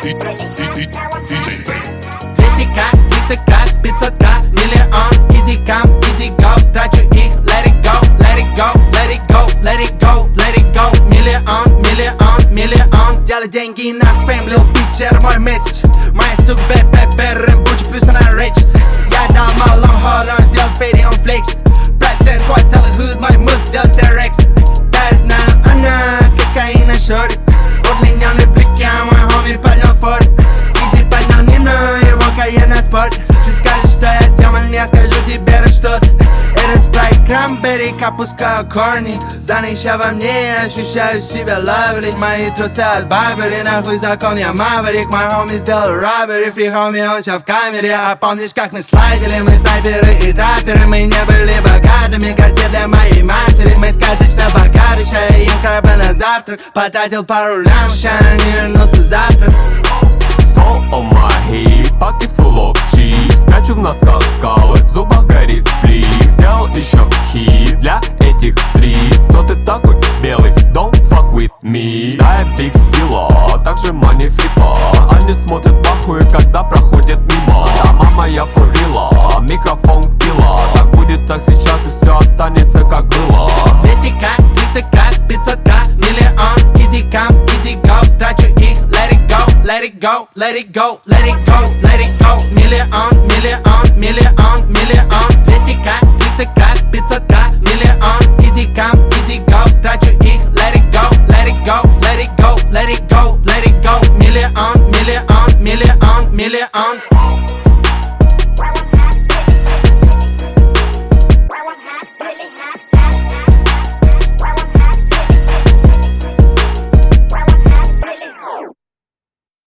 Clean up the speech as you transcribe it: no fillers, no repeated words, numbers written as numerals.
200к, 300к, 500к, миллион. Easy come, easy go, трачу их, let it go, let it go, let it go, let it go, let it go. Миллион, миллион, миллион. Делай деньги на фейм, Lil Pitcher, мой месседж. Моя сука, ББ, Рэмбуджи, плюс она речит. Я дал малом hold on, сделал фейди, он флексит. Президент, твой целый худ, мой муд, сделал стерекс. Да, я знаю, она кокаина шорит. Удлиненный брики, а мой хоми поднял форт. Изи поднял Нину, его карьер на спорт. Ты скажешь, что я демон, я скажу тебе что-то. Этот спрайт кранберри, опускаю корни. Занища во мне, ощущаю себя лаврить. Мои трусы от Барбери, нахуй закон, я маверик. Мой хоми сделал роббери, фри хоми, он ща в камере. А помнишь, как мы слайдили, мы снайперы и трапперы. Мы не были богатыми, карте для моей матери. Мы сказочно богаты, ща я ем краба на завтрак. Потратил пару лям, ща не вернулся завтра. All my hit, pocket full of chips. Прячу в носках скалы, в зубах горит сплив. Сделал еще хит для этих стриц. Но ты такой белый, don't fuck with me. Да, я биг дела, также money флипа. Они смотрят в ахуе, когда проходят мимо. А мама я фурила, микрофон пила. Так будет, так сейчас и все останется как было. 200к, 300к, 500к, миллион. Easy come, easy go, трачу их, let it go, let it go, let it go, let it go, let it go. Миллион, миллион, миллион, миллион. 200к, 300к, 500к, миллион.